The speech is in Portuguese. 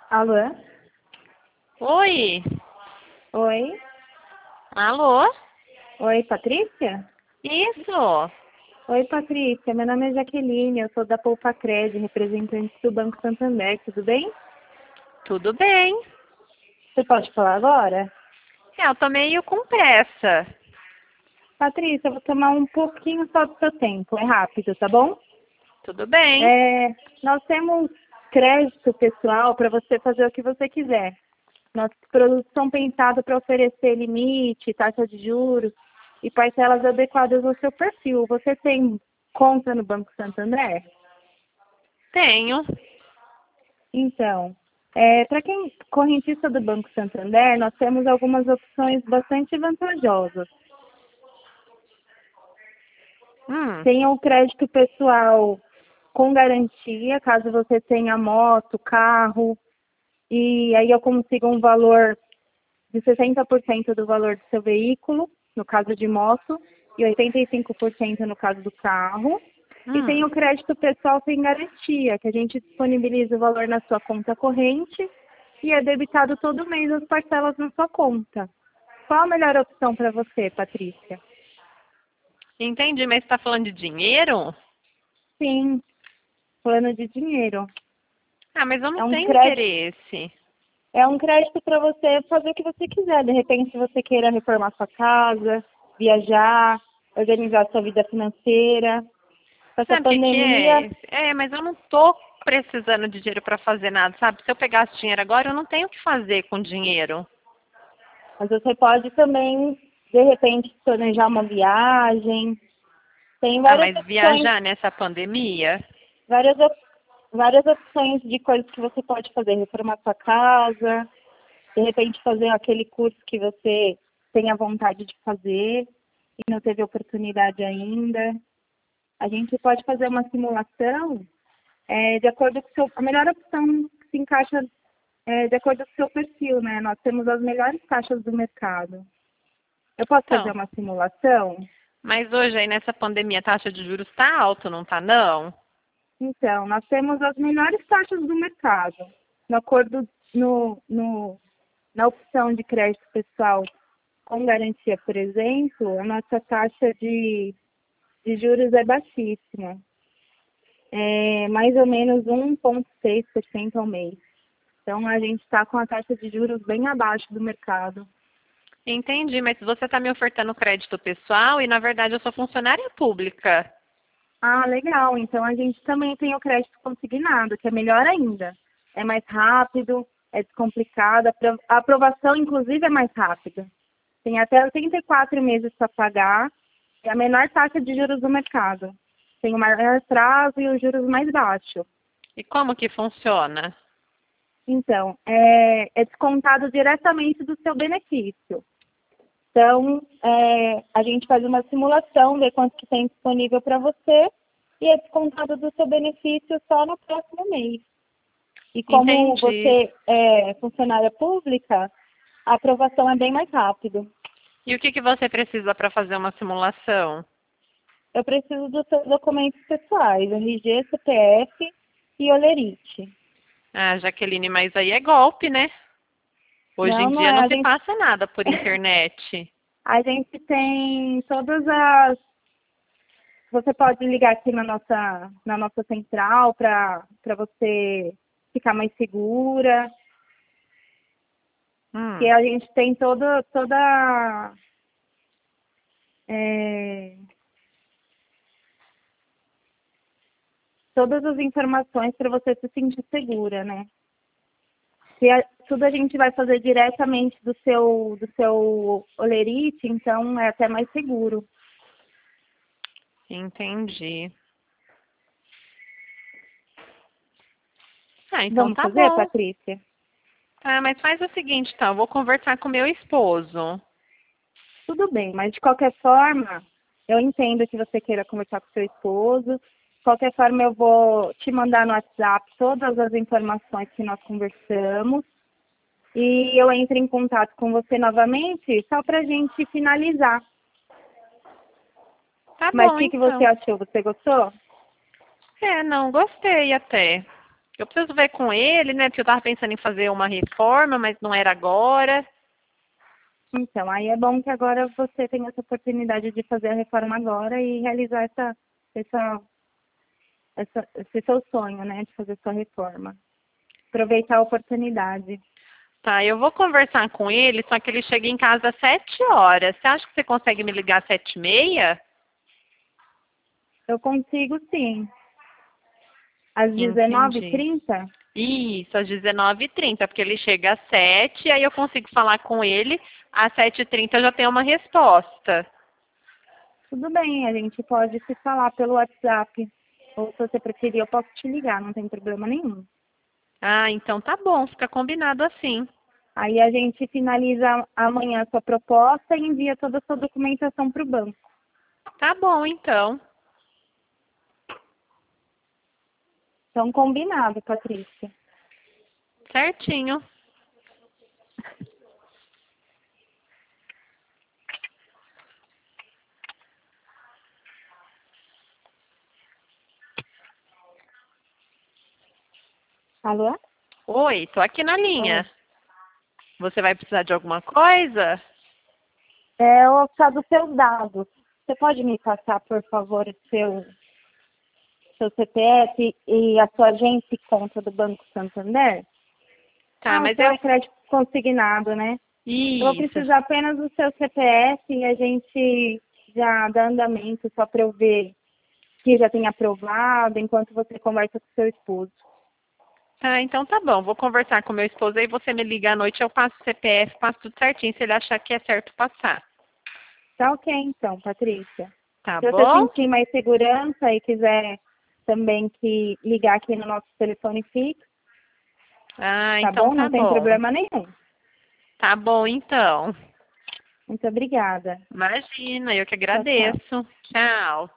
Alô? Oi, Oi? alô? Oi, Patrícia? Isso, Oi, Patrícia. Meu nome é Jaqueline, eu sou da Poupa Cred, representante do Banco Santander, tudo bem? tudo bem? Você pode falar agora? Eu tô meio com pressa. Patrícia, eu vou tomar um pouquinho só do seu tempo, é rápido, tá bom? Tudo bem? Nós temos crédito pessoal para você fazer o que você quiser. Nossos produtos são pensados para oferecer limite, taxa de juros e parcelas adequadas ao seu perfil. Você tem conta no Banco Santander? Tenho. Então, para quem correntista do Banco Santander, nós temos algumas opções bastante vantajosas. Hum, Tem o crédito pessoal com garantia, caso você tenha moto, carro, e aí eu consigo um valor de 60% do valor do seu veículo, no caso de moto, e 85% no caso do carro. E tem hum. o crédito pessoal sem garantia, que a gente disponibiliza o valor na sua conta corrente e é debitado todo mês as parcelas na sua conta. Qual a melhor opção para você, Patrícia? Entendi, mas você tá falando de dinheiro? Sim, plano de dinheiro. Ah, mas eu É não um tenho crédito, interesse. é um crédito para você fazer o que você quiser. De repente, se você queira reformar sua casa, viajar, organizar sua vida financeira. Com essa Sabe o que que pandemia, é? Mas eu não tô precisando de dinheiro pra fazer nada, sabe? Se eu pegasse dinheiro agora, eu não tenho o que fazer com dinheiro. mas você pode também, de repente, planejar uma viagem. Tem Ah, várias mas opções, viajar nessa pandemia? várias, op- várias opções de coisas que você pode fazer. Reformar sua casa, de repente fazer aquele curso que você tem a vontade de fazer e não teve oportunidade ainda. A gente pode fazer uma simulação de acordo com o seu, a melhor opção que se encaixa de acordo com o seu perfil, né? Nós temos as melhores taxas do mercado. Eu posso fazer Então, uma simulação? mas hoje aí nessa pandemia a taxa de juros tá alta, não tá não? Então, nós temos as melhores taxas do mercado. No acordo, na opção de crédito pessoal com garantia, por exemplo, a nossa taxa de juros é baixíssima. É mais ou menos 1,6% ao mês. Então, a gente está com a taxa de juros bem abaixo do mercado. Entendi, mas você está me ofertando crédito pessoal e na verdade eu sou funcionária pública. Ah, legal. Então a gente também tem o crédito consignado, que é melhor ainda. É mais rápido, é descomplicado, a aprovação, inclusive, é mais rápida. Tem até 84 meses para pagar, é a menor taxa de juros do mercado. Tem o maior prazo e os juros mais baixos. E como que funciona? Então, é descontado diretamente do seu benefício. Então, a gente faz uma simulação, vê quanto que tem disponível para você e é descontado do seu benefício só no próximo mês. E como Entendi. você é funcionária pública, a aprovação é bem mais rápido. E o que que você precisa para fazer uma simulação? Eu preciso dos seus documentos pessoais, RG, CPF e olerite. Ah, Jaqueline, mas aí é golpe, né? Hoje em Não, não dia é. não A se gente, passa nada por internet. a gente tem todas as. Você pode ligar aqui na nossa central para você ficar mais segura. Que Hum, a gente tem é, todas as informações para você se sentir segura, né? Tudo a gente vai fazer diretamente do seu olerite, então é até mais seguro. entendi. Ah, então Vamos tá fazer, bom. Patrícia? Tá, mas faz o seguinte, então, eu vou conversar com meu esposo. Tudo bem, mas de qualquer forma, eu entendo que você queira conversar com seu esposo. De qualquer forma, eu vou te mandar no WhatsApp todas as informações que nós conversamos. E eu entro em contato com você novamente só para a gente finalizar. Tá Mas o bom, que você então. achou? Você gostou? Não, gostei até. Eu preciso ver com ele, né? Porque eu tava pensando em fazer uma reforma, mas não era agora. Então, aí é bom que agora você tenha essa oportunidade de fazer a reforma agora e realizar esse seu sonho, né, de fazer sua reforma. Aproveitar a oportunidade. Tá, eu vou conversar com ele, só que ele chega em casa às 7 horas. Você acha que você consegue me ligar às 7h30? Eu consigo sim. Às Entendi. 19h30? Isso, às 19h30, porque ele chega às 7, aí eu consigo falar com ele. Às 7h30 eu já tenho uma resposta. Tudo bem, a gente pode se falar pelo WhatsApp. Ou se você preferir, eu posso te ligar, não tem problema nenhum. Ah, então tá bom, fica combinado assim. Aí a gente finaliza amanhã a sua proposta e envia toda a sua documentação para o banco. Tá bom, então. Então, combinado, Patrícia. Certinho. Alô? Oi, tô aqui na Oi. linha. Você vai precisar de alguma coisa? É o precisar dos seus dados. Você pode me passar, por favor, o seu CPF e a sua agência e conta do Banco Santander? Tá, Ah, o mas seu eu. é crédito consignado, né? Eu vou Isso. precisar apenas do seu CPF e a gente já dá andamento só para eu ver que já tem aprovado enquanto você conversa com seu esposo. Tá, então tá bom. Vou conversar com meu esposo aí você me liga à noite, eu passo o CPF, passo tudo certinho, se ele achar que é certo passar. Tá ok, então, Patrícia. Tá Se você bom? sentir mais segurança e quiser também que ligar aqui no nosso telefone fixo, Ah, tá então bom? tá Não tem bom. problema nenhum. Tá bom, então. Muito obrigada. Imagina, eu que Tchau, tchau. agradeço. Tchau.